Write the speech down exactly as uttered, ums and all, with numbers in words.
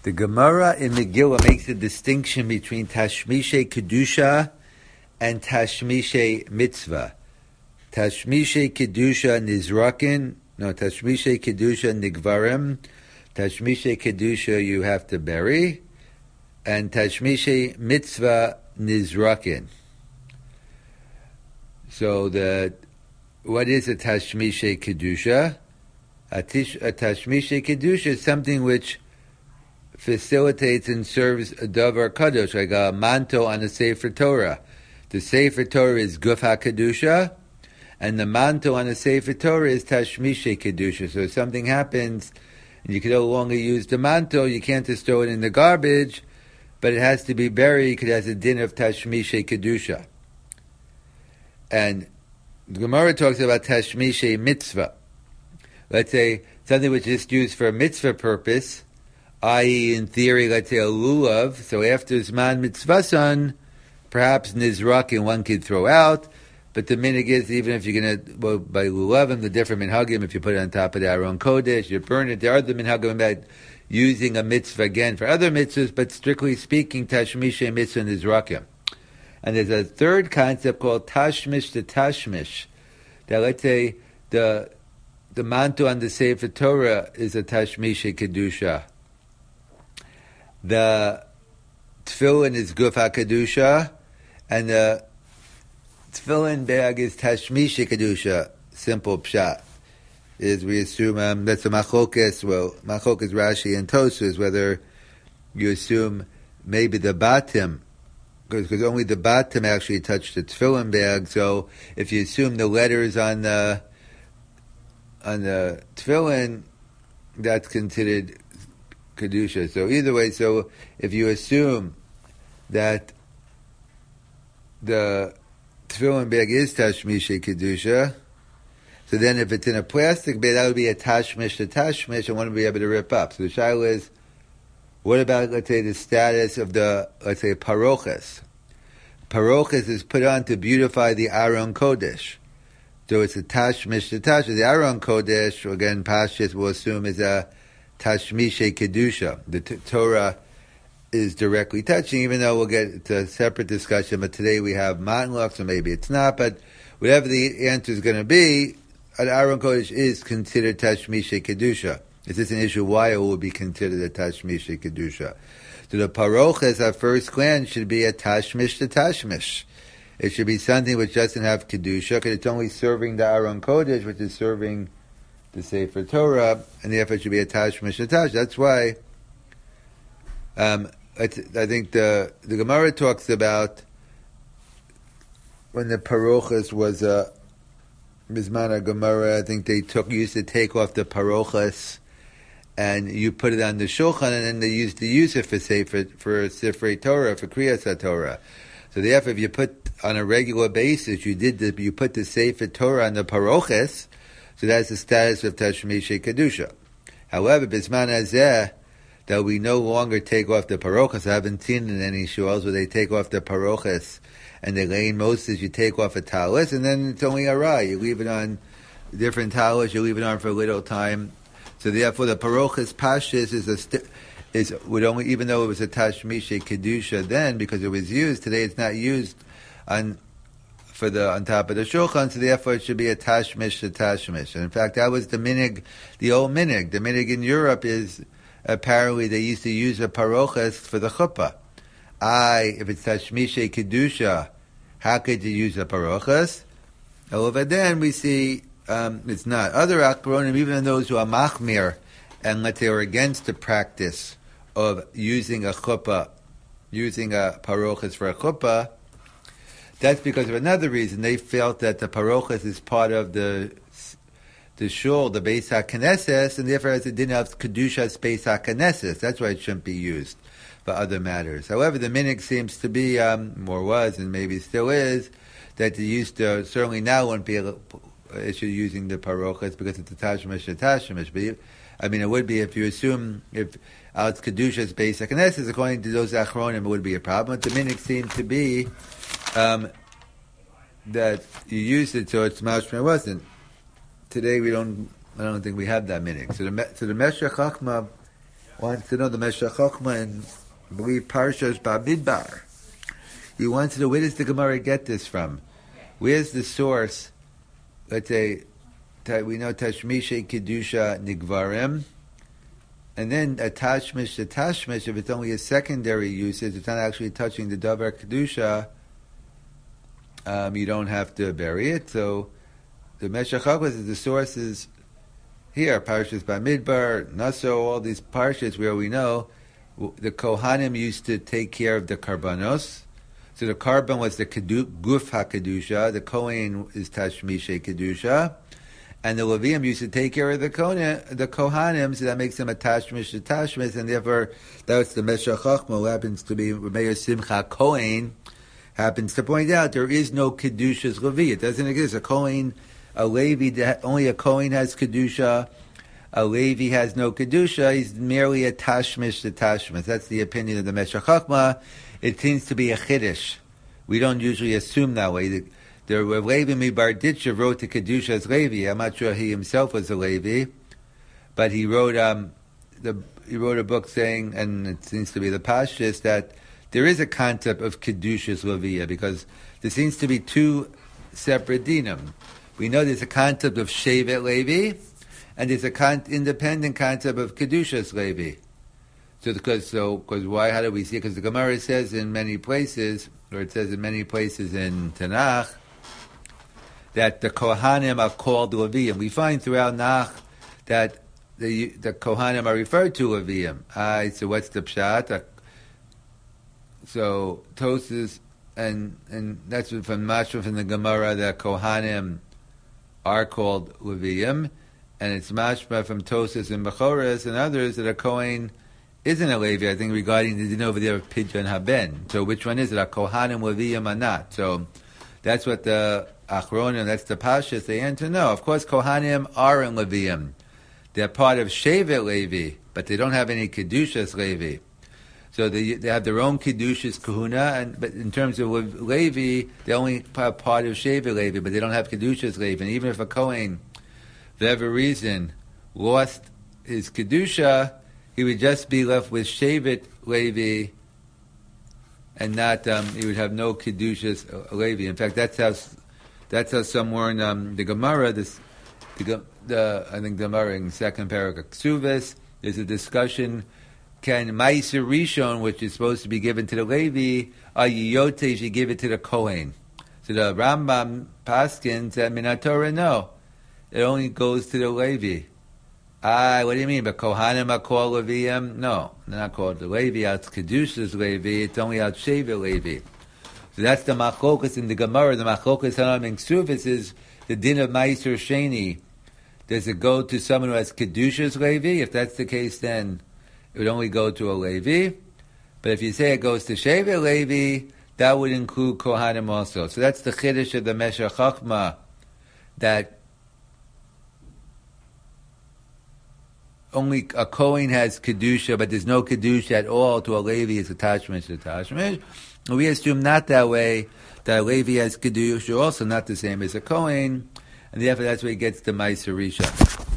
The Gemara in Megillah makes a distinction between Tashmishe Kedusha and Tashmishe Mitzvah. Tashmishe Kedusha Nizrakin, no, Tashmishe Kedusha Nigvarim, Tashmishe Kedusha you have to bury, and Tashmishe Mitzvah Nizrakin. So the, what is a Tashmishe Kedusha? A, tish, a Tashmishe Kedusha is something which facilitates and serves a davar kadosh, like a manto on a Sefer Torah. The Sefer Torah is Guf HaKedusha, and the manto on a Sefer Torah is Tashmishe Kedusha. So if something happens, and you can no longer use the manto, you can't just throw it in the garbage, but it has to be buried because it has a din of Tashmishe Kedusha. And the Gemara talks about Tashmishe Mitzvah. Let's say something which is used for a mitzvah purpose, that is, in theory, let's say a lulav. So after Zman Mitzvasan, perhaps Nizrakin one could throw out. But the minig is, even if you're going to, well, by lulavim, the different minhagim, if you put it on top of the Aron Kodesh, you burn it. There are other minhagim about using a mitzvah again for other mitzvahs, but strictly speaking, Tashmishe Mitzvah Nizrakim. And there's a third concept called Tashmish to Tashmish. That let's say the the manto on the Sefer Torah is a Tashmishe Kedusha. The tefillin is Guf HaKedusha, and the tefillin bag is Tashmishe Kedusha. Simple pshat. Is we assume, um, that's a machokes, well, machokes Rashi and Tosfos, whether you assume maybe the batim, because only the batim actually touch the tefillin bag, so if you assume the letters on the, on the tefillin, that's considered Kedusha. So either way, so if you assume that the tefillin bag is Tashmishe Kedusha, so then if it's in a plastic bag, that would be a Tashmish to Tashmish, and one would be able to rip up. So the shaila is, what about, let's say, the status of the, let's say, paroches? Paroches is put on to beautify the Aron Kodesh. So it's a Tashmish to Tashmish. The Aron Kodesh, again, Pashas will assume is a Tashmishe Kedusha. The t- Torah is directly touching, even though we'll get to a separate discussion, but today we have Matnlach, so maybe it's not, but whatever the answer is going to be, an Aron Kodesh is considered Tashmishe Kedusha. Is this an issue why it will be considered a Tashmishe Kedusha? So the paroches at first glance should be a Tashmish to Tashmish. It should be something which doesn't have Kedusha, because it's only serving the Aron Kodesh, which is serving the Sefer Torah, and therefore it should be a Tashmish to Tashmish. That's why um, I think the the Gemara talks about when the paroches was a Mizmana Gemara, I think they took used to take off the paroches and you put it on the shulchan, and then they used to use it for Sefer, for Sifrei Torah, for Kriyas HaTorah. So therefore, if you put on a regular basis, you did the, you put the Sefer Torah on the paroches, so that's the status of Tashmishe Kedusha. However, Bisman Hazeh, that we no longer take off the paroches. I haven't seen in any shuls where they take off the paroches and they lay in Moses, you take off a talis, and then it's only a rye. You leave it on different talis, you leave it on for a little time. So therefore, the paroches pashis is a st- is would only, even though it was a Tashmishe Kedusha then, because it was used. Today, it's not used on for the on top of the shulchan. So therefore, it should be a Tashmish to Tashmish. And in fact, that was the minig, the old minig. The minig in Europe is apparently they used to use a paroches for the chuppah. I, if it's Tashmishe Kedusha, how could you use a paroches? However, then we see um, it's not. Other akbaronim, even those who are machmir, and let's say are against the practice of using a chuppah, using a paroches for a chuppah, that's because of another reason. They felt that the paroches is part of the the shul, the Beis HaKnesses, and therefore as it didn't have Kedusha's Beis HaKnesses, that's why it shouldn't be used for other matters. However, the minig seems to be, um, or was, and maybe still is, that they used to, certainly now wouldn't be an issue using the paroches because it's a Tashmish to Tashmish. But you, I mean, it would be if you assume, if uh, it's Kedusha's Beis HaKnesses, according to those Achronim, it would be a problem. But the minig seemed to be um, that you used it so it's mashma. It wasn't. Today we don't, I don't think we have that minig. So the, so the Meshech Chachma wants to know the Meshech Chochmah and I believe Parshas Bamidbar. He wants to know, where does the Gemara get this from? Where's the source? Let's say, we know Tashmisha Kedusha Nigvarim, and then a Tashmish to Tashmish, if it's only a secondary usage, it's not actually touching the Davar Kedusha, um, you don't have to bury it. So the Meshech Chochmah is the sources here, Parshas Bamidbar, Naso, all these parshas where we know the Kohanim used to take care of the Karbanos. So the Karban was the kedu, Guf HaKedusha, the Kohen is Tashmishe Kedusha, and the Levium used to take care of the Kohanim, the Kohanim, so that makes them a Tashmish to Tashmish, and therefore that's the Meshech Chochmah, who happens to be Meir Simcha Kohen, happens to point out there is no Kedushas Levi. It doesn't exist. A Kohen, a Levi, only a Kohen has Kedusha. A Levi has no Kedusha. He's merely a Tashmish to Tashmish. That's the opinion of the Meshech Chochmah. It seems to be a Chiddush. We don't usually assume that way. The, the Levi Mibarditcha wrote to Kedusha as Levi. I'm not sure he himself was a Levi, but he wrote um, the he wrote a book saying, and it seems to be the Pashtus, that there is a concept of Kedushas Leviya, because there seems to be two separate dinim. We know there's a concept of Shevet Levi, and there's a con- independent concept of Kedushas Levi. So, because so, because why? How do we see it? Because the Gemara says in many places, or it says in many places in Tanakh, that the Kohanim are called Leviim. We find throughout Nach that the the Kohanim are referred to Leviim. Ah, so what's the pshat? So Tosas, and and that's from Mashma from the Gemara that Kohanim are called Leviim, and it's Mashma from Tosas and Bechoros and others that a Kohen isn't a Levi, I think, regarding the din over there of Pidyon Haben. So which one is it? A Kohanim Leviim or not? So that's what the Achronim, that's the Pashas, they answer no. Of course, Kohanim are in Leviim. They're part of Shevet Levi, but they don't have any Kedushas Levi. So they they have their own Kedushas Kahuna, and but in terms of Levi, they only have part of Shevet Levi, but they don't have Kedushas Levi. And even if a Kohen, for whatever reason, lost his Kedusha, he would just be left with Shevet Levi, and not um, he would have no Kedushas Levi. In fact, that's how that's how somewhere in um, the Gemara, this the, the I think the Gemara in second paragraph Ksuvas, there's a discussion. Can Ma'aser Rishon, which is supposed to be given to the Levi, a Yiyote should give it to the Kohen? So the Rambam Paskin said, Minat Torah, no, it only goes to the Levi. Ah, what do you mean? But Kohanim are called Leviim? No, they're not called the Levi. It's Kedushas Levi. It's only out Shevet Levi. So that's the Machlokas in the Gemara. The Machlokas Hanam in Ksufis is the din of Ma'aser Sheni. Does it go to someone who has Kedushas Levi? If that's the case, then it would only go to a Levi. But if you say it goes to Shevet Levi, that would include Kohanim also. So that's the Chiddush of the Meshech Chochmah, that only a Kohen has Kedusha, but there's no Kedusha at all to a Levi. It's a Tashmish to Tashmish. We assume not that way, that a Levi has Kedusha, also not the same as a Kohen, and therefore that's where he gets the Ma'aser Rishon.